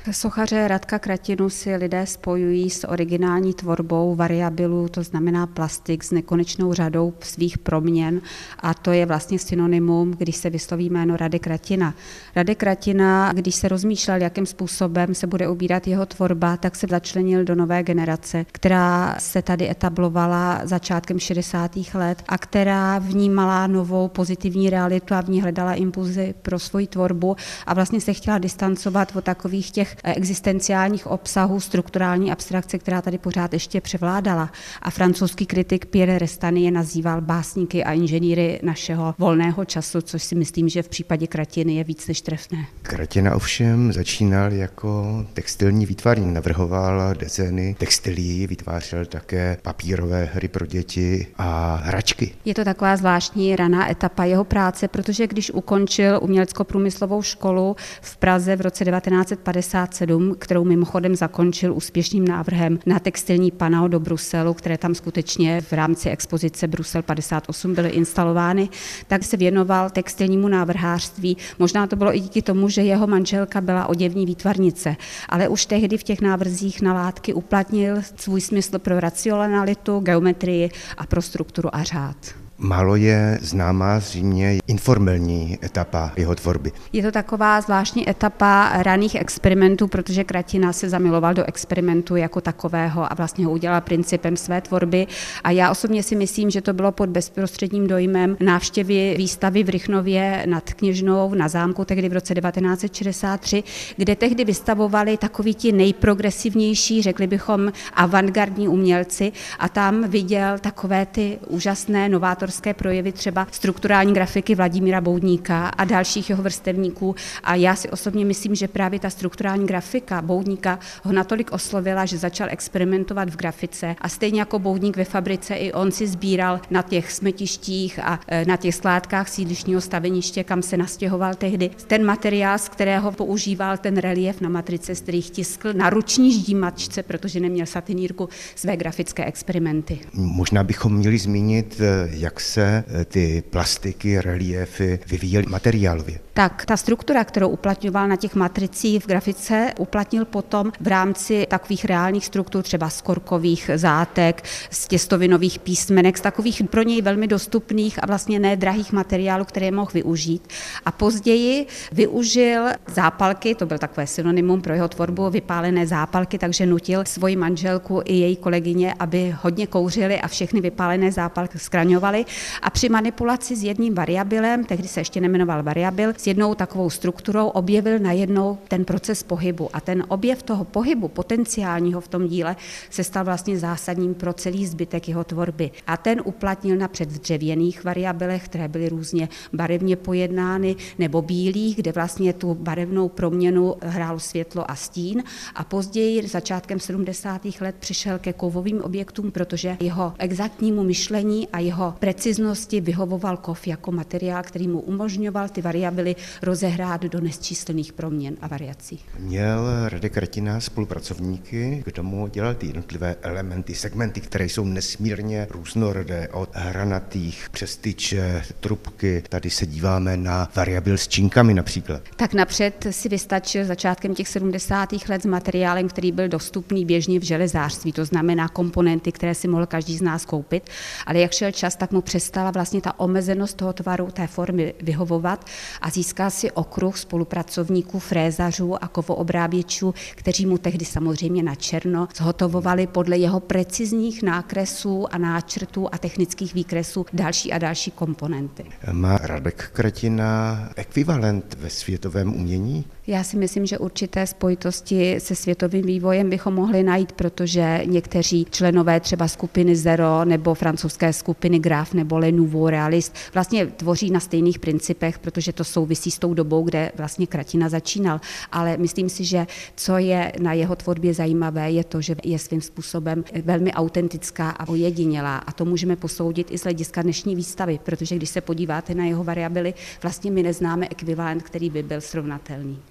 Sochaře Radka Kratinu si lidé spojují s originální tvorbou variabilů, to znamená plastik s nekonečnou řadou svých proměn, a to je vlastně synonymum, když se vysloví jméno Radek Kratina. Radek Kratina, když se rozmýšlel, jakým způsobem se bude ubírat jeho tvorba, tak se začlenil do nové generace, která se tady etablovala začátkem 60. let a která vnímala novou pozitivní realitu a v ní hledala impulzy pro svoji tvorbu a vlastně se chtěla distancovat od takových těch existenciálních obsahů strukturální abstrakce, která tady pořád ještě převládala. A francouzský kritik Pierre Restany je nazýval básníky a inženýry našeho volného času, což si myslím, že v případě Kratiny je víc než trefné. Kratina ovšem začínal jako textilní výtvarník, navrhoval designy textilií, vytvářel také papírové hry pro děti a hračky. Je to taková zvláštní raná etapa jeho práce, protože když ukončil umělecko-průmyslovou školu v Praze v roce 1957, kterou mimochodem zakončil úspěšným návrhem na textilní panel do Bruselu, které tam skutečně v rámci expozice Brusel 58 byly instalovány, tak se věnoval textilnímu návrhářství. Možná to bylo i díky tomu, že jeho manželka byla oděvní výtvarnice, ale už tehdy v těch návrzích na látky uplatnil svůj smysl pro racionalitu, geometrii a pro strukturu a řád. Málo je známá zřejmě informální etapa jeho tvorby. Je to taková zvláštní etapa raných experimentů, protože Kratina se zamiloval do experimentu jako takového a vlastně ho udělal principem své tvorby. A já osobně si myslím, že to bylo pod bezprostředním dojmem návštěvy výstavy v Rychnově nad Kněžnou na zámku tehdy v roce 1963, kde tehdy vystavovali takoví ti nejprogresivnější, řekli bychom avantgardní umělci, a tam viděl takové ty úžasné novátorské projevy třeba strukturální grafiky Vladimíra Boudníka a dalších jeho vrstevníků. A já si osobně myslím, že právě ta strukturální grafika Boudníka ho natolik oslovila, že začal experimentovat v grafice. A stejně jako Boudník ve fabrice, i on si sbíral na těch smetištích a na těch skládkách sídlišního staveniště, kam se nastěhoval tehdy, ten materiál, z kterého používal ten relief na matrice, z kterých tiskl na ruční ždímačce, protože neměl satinírku, své grafické experimenty. Možná bychom měli zmínit, jak se ty plastiky, reliefy vyvíjely materiálově. Tak ta struktura, kterou uplatňoval na těch matricích v grafice, uplatnil potom v rámci takových reálných struktur, třeba z korkových zátek, z těstovinových písmenek, z takových pro něj velmi dostupných a vlastně nedrahých materiálů, které mohl využít. A později využil zápalky, to byl takové synonymum pro jeho tvorbu, vypálené zápalky, takže nutil svoji manželku i její kolegyně, aby hodně kouřili a všechny vypálené zápalky zkraňovali. A při manipulaci s jedním variabilem, tehdy se ještě nejmenoval variabil, s jednou takovou strukturou objevil najednou ten proces pohybu. A ten objev toho pohybu potenciálního v tom díle se stal vlastně zásadním pro celý zbytek jeho tvorby. A ten uplatnil napřed v dřevěných variabilech, které byly různě barevně pojednány, nebo bílých, kde vlastně tu barevnou proměnu hrálo světlo a stín. A později začátkem 70. let přišel ke kovovým objektům, protože jeho exaktnímu myšlení a jeho preciznosti vyhovoval kov jako materiál, který mu umožňoval ty variabily rozehrát do nesčíslných proměn a variací. Měl Radek Kratina spolupracovníky, kdo mu dělal ty jednotlivé elementy, segmenty, které jsou nesmírně různorodé, od hranatých přes tyče, trubky. Tady se díváme na variabil s činkami například. Tak napřed si vystačil začátkem těch 70. let s materiálem, který byl dostupný běžně v železářství, to znamená komponenty, které si mohl každý z nás koupit, ale jak šel čas, tak mu přestala vlastně ta omezenost toho tvaru, té formy vyhovovat a získal si okruh spolupracovníků, frézařů a kovoobráběčů, kteří mu tehdy samozřejmě na černo zhotovovali podle jeho precizních nákresů a náčrtů a technických výkresů další a další komponenty. Má Radek Kratina ekvivalent ve světovém umění? Já si myslím, že určité spojitosti se světovým vývojem bychom mohli najít, protože někteří členové třeba skupiny Zero nebo francouzské skupiny Graf nebo Le Nouveau Realist vlastně tvoří na stejných principech, protože to souvisí s tou dobou, kde vlastně Kratina začínal. Ale myslím si, že co je na jeho tvorbě zajímavé, je to, že je svým způsobem velmi autentická a ojedinělá. A to můžeme posoudit i z hlediska dnešní výstavy, protože když se podíváte na jeho variabily, vlastně my neznáme ekvivalent, který by byl srovnatelný.